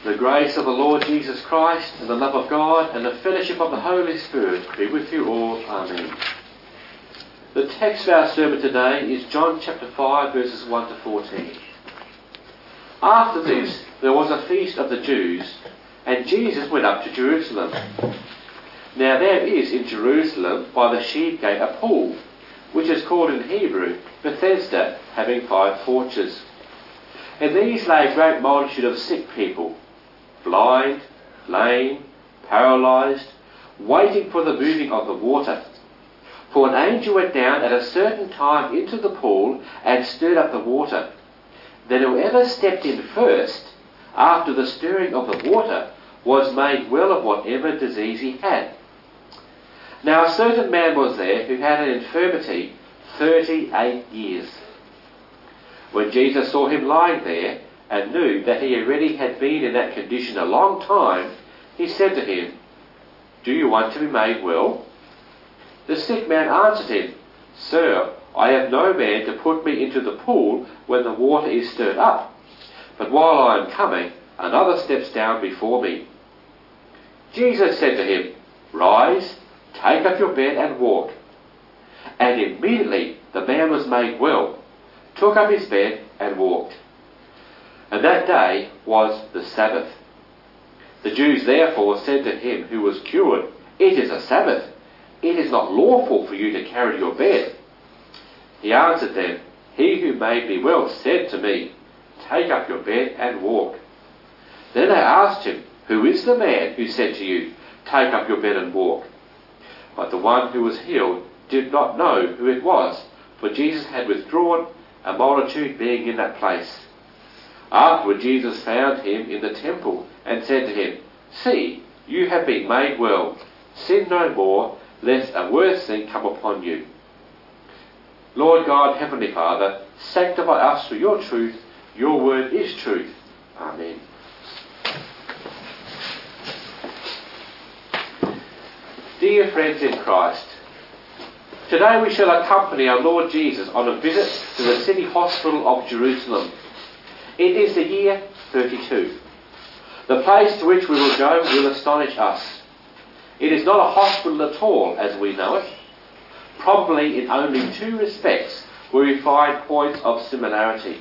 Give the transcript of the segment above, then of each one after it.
The grace of the Lord Jesus Christ and the love of God and the fellowship of the Holy Spirit be with you all. Amen. The text for our sermon today is John chapter 5 verses 1 to 14. After this there was a feast of the Jews, and Jesus went up to Jerusalem. Now there is in Jerusalem by the sheep gate a pool, which is called in Hebrew Bethesda, having 5 porches. In these lay a great multitude of sick people, blind, lame, paralysed, waiting for the moving of the water. For an angel went down at a certain time into the pool and stirred up the water. Then whoever stepped in first, after the stirring of the water, was made well of whatever disease he had. Now a certain man was there who had an infirmity 38 years. When Jesus saw him lying there, and knew that he already had been in that condition a long time, he said to him, "Do you want to be made well?" The sick man answered him, "Sir, I have no man to put me into the pool when the water is stirred up. But while I am coming, another steps down before me." Jesus said to him, "Rise, take up your bed and walk." And immediately the man was made well, took up his bed and walked. And that day was the Sabbath. The Jews therefore said to him who was cured, "It is a Sabbath. It is not lawful for you to carry your bed." He answered them, "He who made me well said to me, 'Take up your bed and walk.'" Then they asked him, "Who is the man who said to you, 'Take up your bed and walk'?" But the one who was healed did not know who it was, for Jesus had withdrawn, a multitude being in that place. Afterward Jesus found him in the temple and said to him, "See, you have been made well. Sin no more, lest a worse thing come upon you." Lord God, Heavenly Father, sanctify us through your truth. Your word is truth. Amen. Dear friends in Christ, today we shall accompany our Lord Jesus on a visit to the city hospital of Jerusalem. It is the year 32. The place to which we will go will astonish us. It is not a hospital at all as we know it. Probably in only 2 respects where we find points of similarity.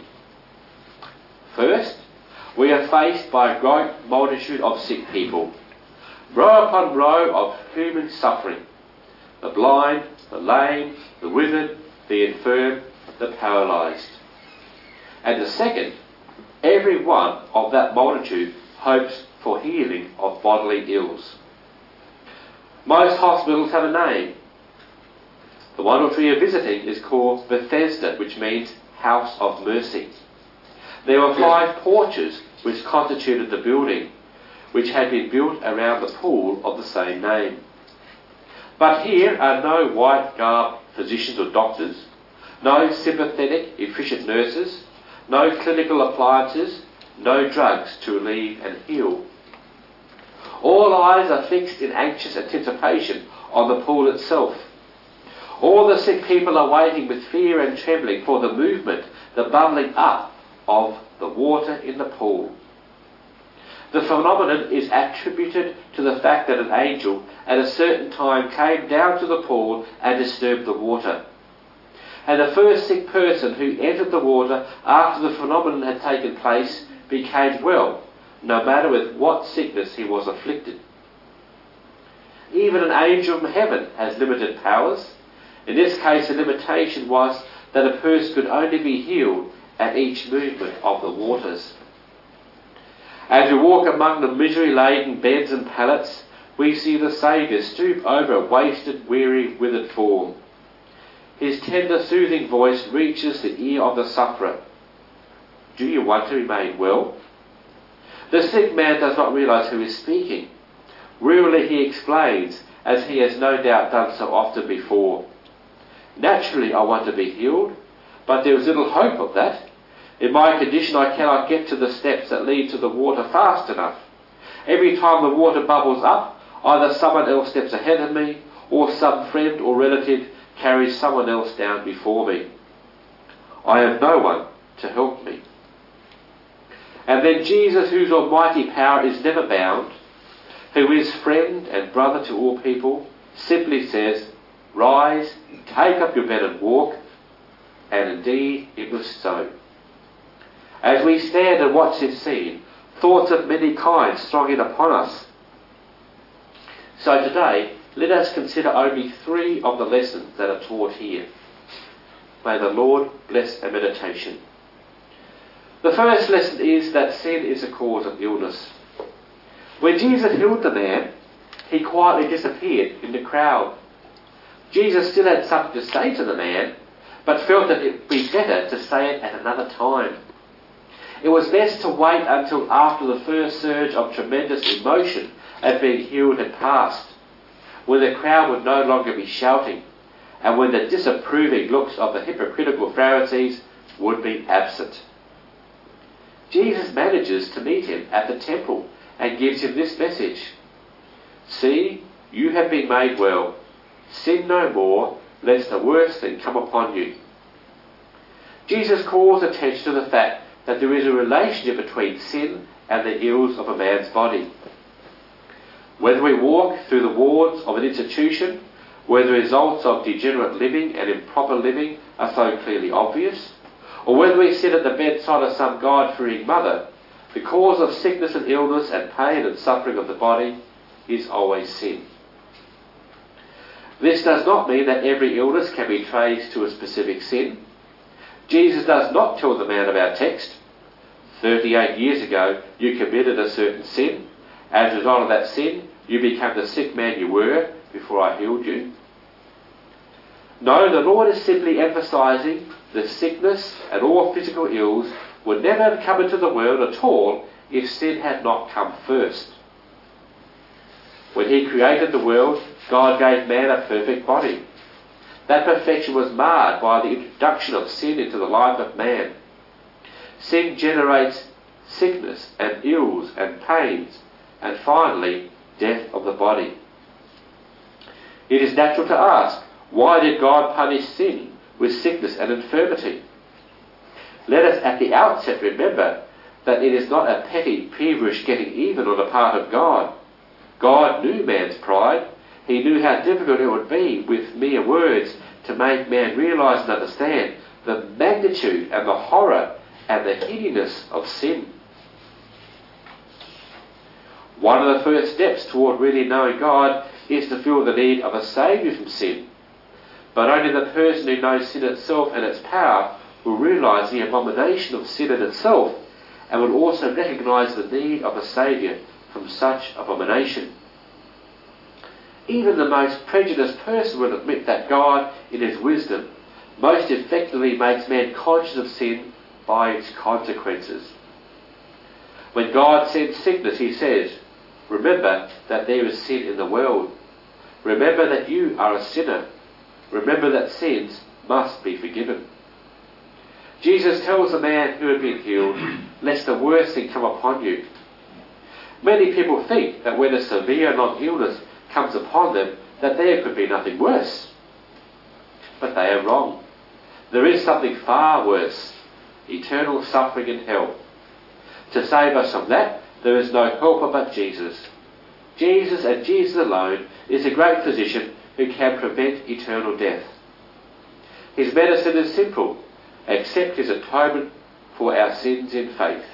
First, we are faced by a great multitude of sick people, row upon row of human suffering: the blind, the lame, the withered, the infirm, the paralysed. And the second, every one of that multitude hopes for healing of bodily ills. Most hospitals have a name. The one which we are visiting is called Bethesda, which means House of Mercy. There were 5 porches which constituted the building, which had been built around the pool of the same name. But here are no white-garbed physicians or doctors, no sympathetic, efficient nurses, no clinical appliances, no drugs to relieve and heal. All eyes are fixed in anxious anticipation on the pool itself. All the sick people are waiting with fear and trembling for the movement, the bubbling up of the water in the pool. The phenomenon is attributed to the fact that an angel at a certain time came down to the pool and disturbed the water. And the first sick person who entered the water after the phenomenon had taken place became well, no matter with what sickness he was afflicted. Even an angel from heaven has limited powers. In this case, the limitation was that a person could only be healed at each movement of the waters. As we walk among the misery-laden beds and pallets, we see the Saviour stoop over a wasted, weary, withered form. His tender, soothing voice reaches the ear of the sufferer. "Do you want to be made well?" The sick man does not realise who is speaking. Wearily he explains, as he has no doubt done so often before. "Naturally I want to be healed, but there is little hope of that. In my condition I cannot get to the steps that lead to the water fast enough. Every time the water bubbles up, either someone else steps ahead of me, or some friend or relative carries someone else down before me. I have no one to help me." And then Jesus, whose almighty power is never bound, who is friend and brother to all people, simply says, "Rise, take up your bed and walk," and indeed it was so. As we stand and watch this scene, thoughts of many kinds throng in upon us. So today, let us consider only 3 of the lessons that are taught here. May the Lord bless our meditation. The first lesson is that sin is a cause of illness. When Jesus healed the man, he quietly disappeared in the crowd. Jesus still had something to say to the man, but felt that it would be better to say it at another time. It was best to wait until after the first surge of tremendous emotion at being healed had passed, when the crowd would no longer be shouting, and when the disapproving looks of the hypocritical Pharisees would be absent. Jesus manages to meet him at the temple and gives him this message: "See, you have been made well. Sin no more, lest the worst thing come upon you." Jesus calls attention to the fact that there is a relationship between sin and the ills of a man's body. Whether we walk through the wards of an institution, where the results of degenerate living and improper living are so clearly obvious, or whether we sit at the bedside of some God-fearing mother, the cause of sickness and illness and pain and suffering of the body is always sin. This does not mean that every illness can be traced to a specific sin. Jesus does not tell the man of our text, 38 years ago you committed a certain sin. As a result of that sin, you became the sick man you were before I healed you. No, the Lord is simply emphasising that sickness and all physical ills would never have come into the world at all if sin had not come first. When he created the world, God gave man a perfect body. That perfection was marred by the introduction of sin into the life of man. Sin generates sickness and ills and pains, and finally, death of the body. It is natural to ask, why did God punish sin with sickness and infirmity? Let us at the outset remember that it is not a petty, peevish getting even on the part of God. God knew man's pride. He knew how difficult it would be with mere words to make man realise and understand the magnitude and the horror and the hideousness of sin. One of the first steps toward really knowing God is to feel the need of a saviour from sin. But only the person who knows sin itself and its power will realise the abomination of sin in itself, and will also recognise the need of a saviour from such abomination. Even the most prejudiced person will admit that God, in his wisdom, most effectively makes man conscious of sin by its consequences. When God sends sickness, he says, "Remember that there is sin in the world. Remember that you are a sinner. Remember that sins must be forgiven." Jesus tells the man who had been healed, "Lest the worst thing come upon you." Many people think that when a severe long illness comes upon them, that there could be nothing worse. But they are wrong. There is something far worse: eternal suffering in hell. To save us from that, there is no helper but Jesus. Jesus and Jesus alone is a great physician who can prevent eternal death. His medicine is simple: accept his atonement for our sins in faith.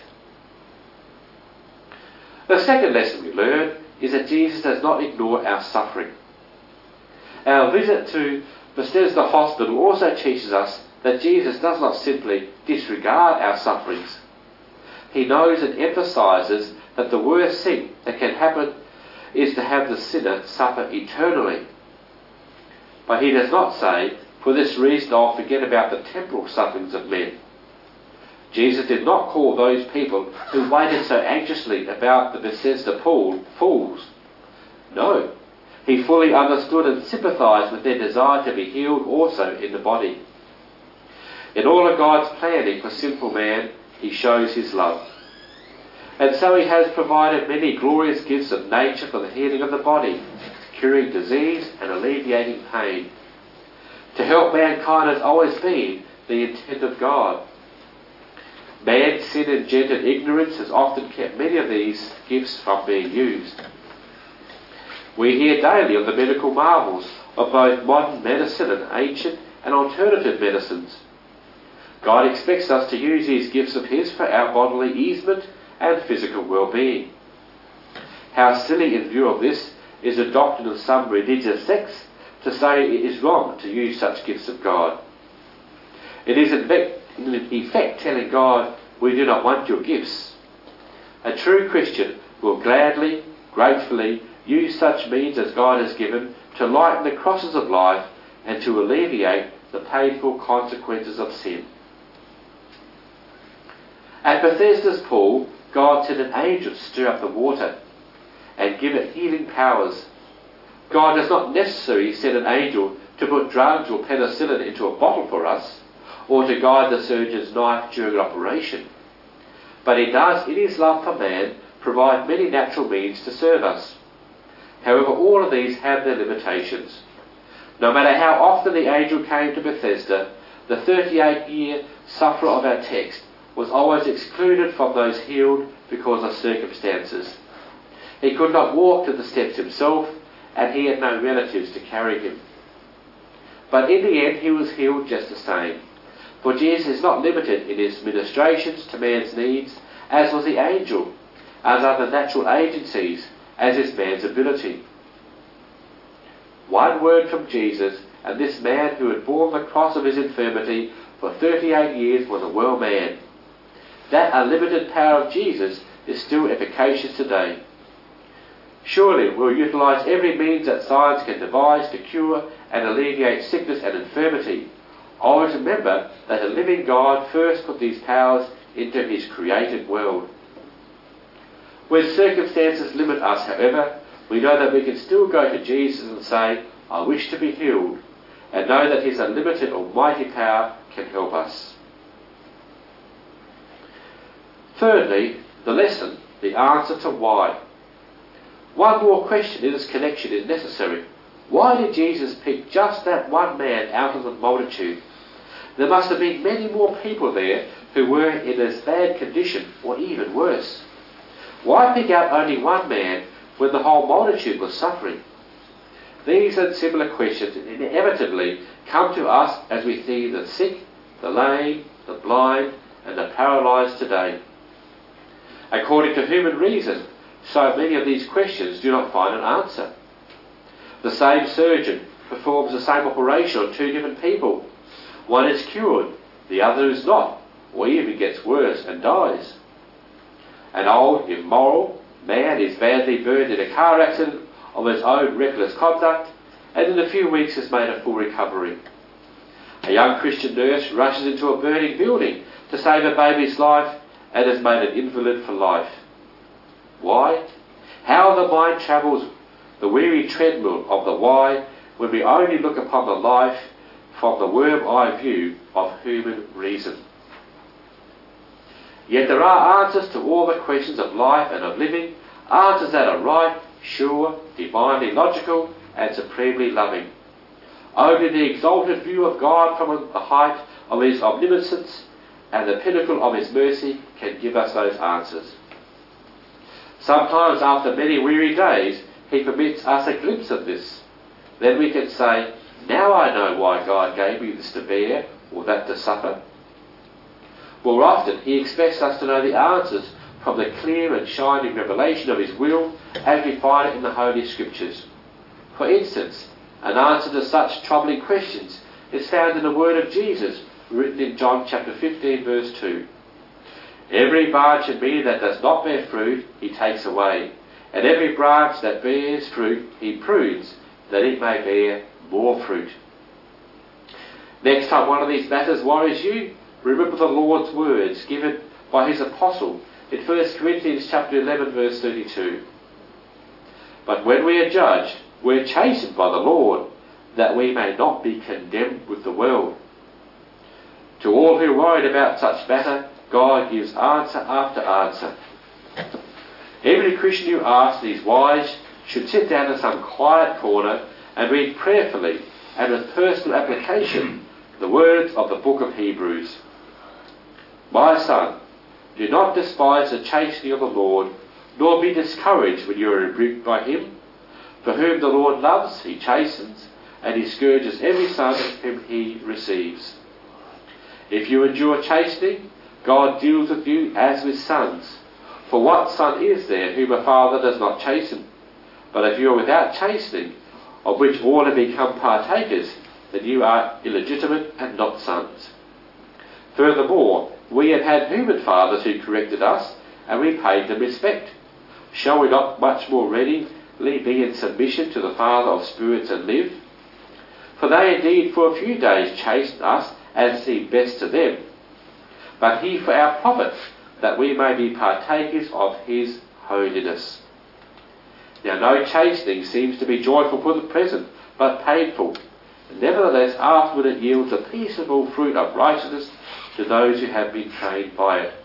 The second lesson we learn is that Jesus does not ignore our suffering. Our visit to Bethesda Hospital also teaches us that Jesus does not simply disregard our sufferings. He knows and emphasises that the worst thing that can happen is to have the sinner suffer eternally. But he does not say, "For this reason I'll forget about the temporal sufferings of men." Jesus did not call those people who waited so anxiously about the Bethesda pool fools. No, he fully understood and sympathised with their desire to be healed also in the body. In all of God's planning for sinful man, he shows his love. And so he has provided many glorious gifts of nature for the healing of the body, curing disease and alleviating pain. To help mankind has always been the intent of God. Man's sin engendered ignorance has often kept many of these gifts from being used. We hear daily of the medical marvels of both modern medicine and ancient and alternative medicines. God expects us to use these gifts of His for our bodily easement and physical well-being. How silly in view of this is the doctrine of some religious sects to say it is wrong to use such gifts of God. It is in effect telling God, we do not want your gifts. A true Christian will gladly, gratefully use such means as God has given to lighten the crosses of life and to alleviate the painful consequences of sin. At Bethesda's pool, God sent an angel to stir up the water and give it healing powers. God does not necessarily send an angel to put drugs or penicillin into a bottle for us, or to guide the surgeon's knife during an operation. But He does, in His love for man, provide many natural means to serve us. However, all of these have their limitations. No matter how often the angel came to Bethesda, the 38-year sufferer of our text was always excluded from those healed because of circumstances. He could not walk to the steps himself, and he had no relatives to carry him. But in the end he was healed just the same. For Jesus is not limited in His ministrations to man's needs, as was the angel, as are the natural agencies, as is man's ability. One word from Jesus, and this man who had borne the cross of his infirmity for 38 years was a well man. That unlimited power of Jesus is still efficacious today. Surely we'll utilise every means that science can devise to cure and alleviate sickness and infirmity. Always remember that a living God first put these powers into His created world. When circumstances limit us, however, we know that we can still go to Jesus and say, I wish to be healed, and know that His unlimited almighty power can help us. Thirdly, the lesson, the answer to why. One more question in this connection is necessary. Why did Jesus pick just that one man out of the multitude? There must have been many more people there who were in as bad condition or even worse. Why pick out only one man when the whole multitude was suffering? These and similar questions inevitably come to us as we see the sick, the lame, the blind, and the paralysed today. According to human reason, so many of these questions do not find an answer. The same surgeon performs the same operation on two different people. One is cured, the other is not, or even gets worse and dies. An old, immoral man is badly burned in a car accident of his own reckless conduct, and in a few weeks has made a full recovery. A young Christian nurse rushes into a burning building to save a baby's life and has made an invalid for life. Why? How the mind travels the weary treadmill of the why when we only look upon the life from the worm-eye view of human reason. Yet there are answers to all the questions of life and of living, answers that are right, sure, divinely logical, and supremely loving. Only the exalted view of God from the height of His omniscience and the pinnacle of His mercy can give us those answers. Sometimes after many weary days, He permits us a glimpse of this. Then we can say, now I know why God gave me this to bear or that to suffer. More often, He expects us to know the answers from the clear and shining revelation of His will as we find it in the Holy Scriptures. For instance, an answer to such troubling questions is found in the word of Jesus, written in John chapter 15, verse 2. Every branch in me that does not bear fruit, He takes away, and every branch that bears fruit, He prunes, that it may bear more fruit. Next time one of these matters worries you, remember the Lord's words given by His apostle in 1 Corinthians chapter 11, verse 32. But when we are judged, we are chastened by the Lord, that we may not be condemned with the world. To all who worried about such matter, God gives answer after answer. Every Christian who asks these whys should sit down in some quiet corner and read prayerfully and with personal application the words of the book of Hebrews. My son, Do not despise the chastening of the Lord, nor be discouraged when you are rebuked by him. For whom the Lord loves, he chastens, and he scourges every son whom he receives. If you endure chastening, God deals with you as with sons. For what son is there whom a father does not chasten? But if you are without chastening, of which all have become partakers, then you are illegitimate and not sons. Furthermore, we have had human fathers who corrected us, and we paid them respect. Shall we not much more readily be in submission to the Father of spirits and live? For they indeed for a few days chasten us as seemed best to them, but he for our profit, that we may be partakers of his holiness. Now no chastening seems to be joyful for the present, but painful. Nevertheless afterward it yields a peaceable fruit of righteousness to those who have been trained by it.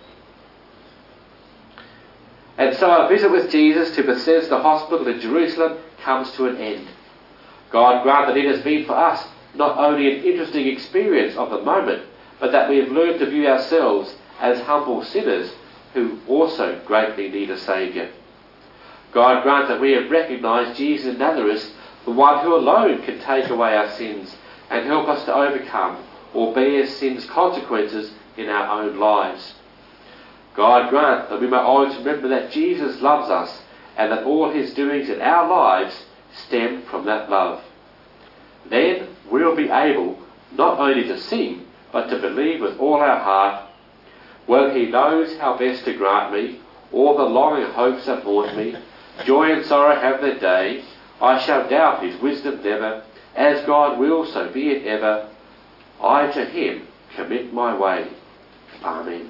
And so our visit with Jesus to Bethesda Hospital in Jerusalem comes to an end. God grant that it has been for us not only an interesting experience of the moment, but that we have learned to view ourselves as humble sinners who also greatly need a Saviour. God grant that we have recognised Jesus of Nazareth, the one who alone can take away our sins and help us to overcome or bear sin's consequences in our own lives. God grant that we may always remember that Jesus loves us and that all his doings in our lives stem from that love. Then we'll be able not only to sing, but to believe with all our heart, well, he knows how best to grant me all the longing hopes that haunt me. Joy and sorrow have their day. I shall doubt his wisdom never. As God will, so be it ever. I to him commit my way. Amen.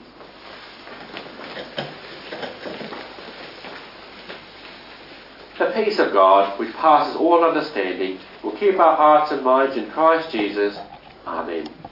The peace of God, which passes all understanding, will keep our hearts and minds in Christ Jesus. Amen.